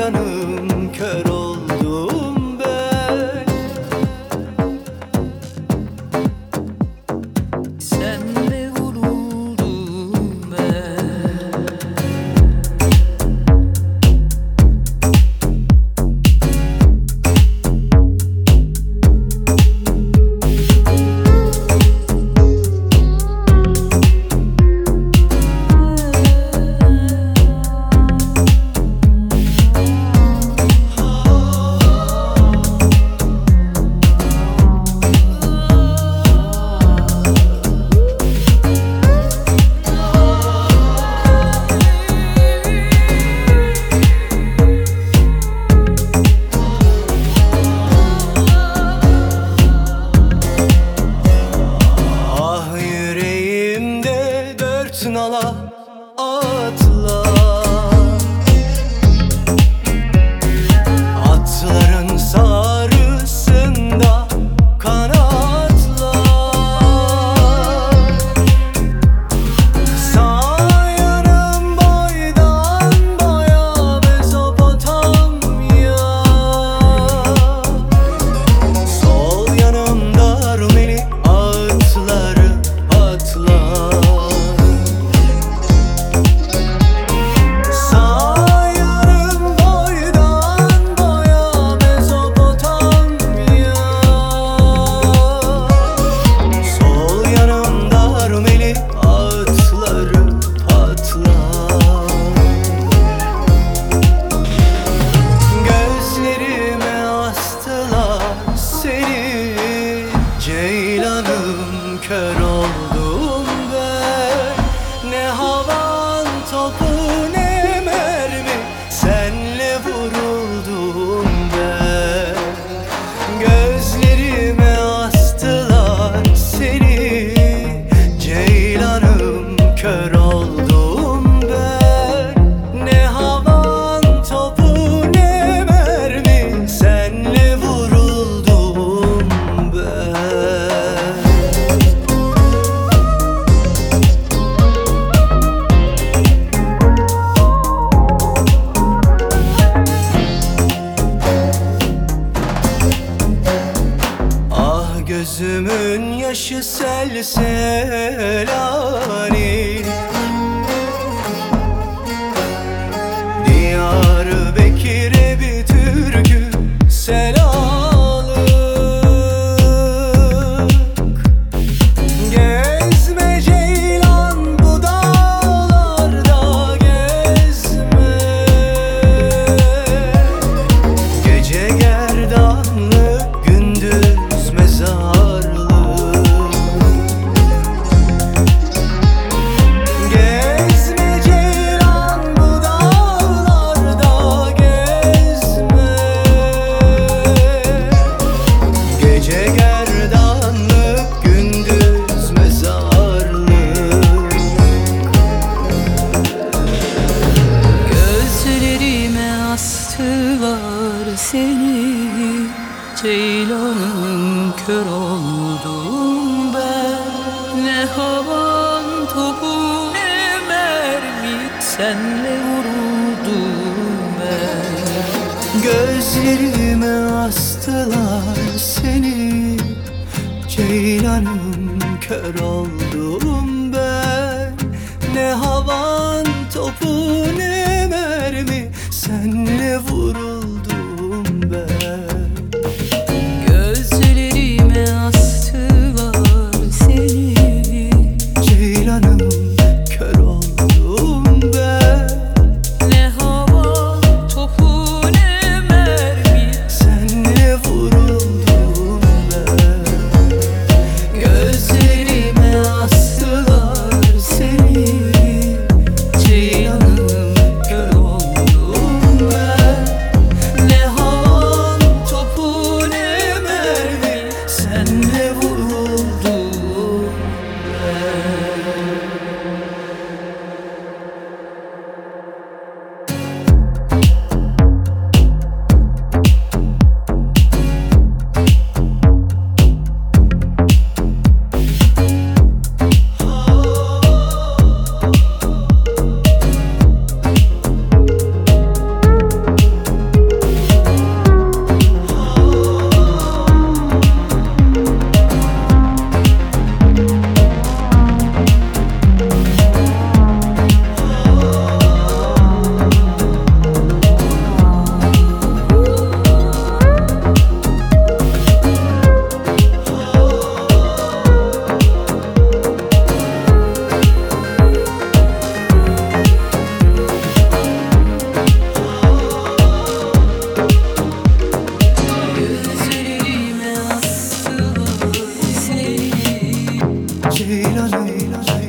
Ceylanım kör oldum ben. Senle vuruldum ben. Ah yüreğimde dört nala atlar, atların sarısında kanatlar. Sağ yanım boydan boya Mezopotamya, sol yanımda Rumeli ağıtları patlar. Sağ yanım boydan boya Mezopotamya, sol yanımda Rumeli ağıtları patlar. Gözlerime astılar seni Ceylanım, kör oldum ben. Ne havan topu ne mermi, senle vuruldum ben. Gözlerime astılar seni Ceylanım, kör oldum ben. Ne havan topu ne mermi, senle vuruldum ben. Ah gözümün yaşı sel selani, Diyarbakır'a bir türkü selalık. Gezme Ceylan bu dağlarda gezme, gece gerdanlık gündüz mezarlık. Gezme Ceylan bu dağlarda gezme, gece gerdanlık gündüz mezarlık. Gözlerime astılar seni Ceylanım, kör oldum ben. Ne havan topu ne mermi, senle vuruldum ben. Gözlerime astılar seni Ceylanım, kör oldum ben. Ne havan topu ne mermi, senle vuruldum ben. Gözlerime astılar seni Ceylanım, kör oldum ben. Ne hava topu ne mermi, Senle vuruldum ben. Gözlerime astılar seni Ceylanım, kör oldum ben. Ceylan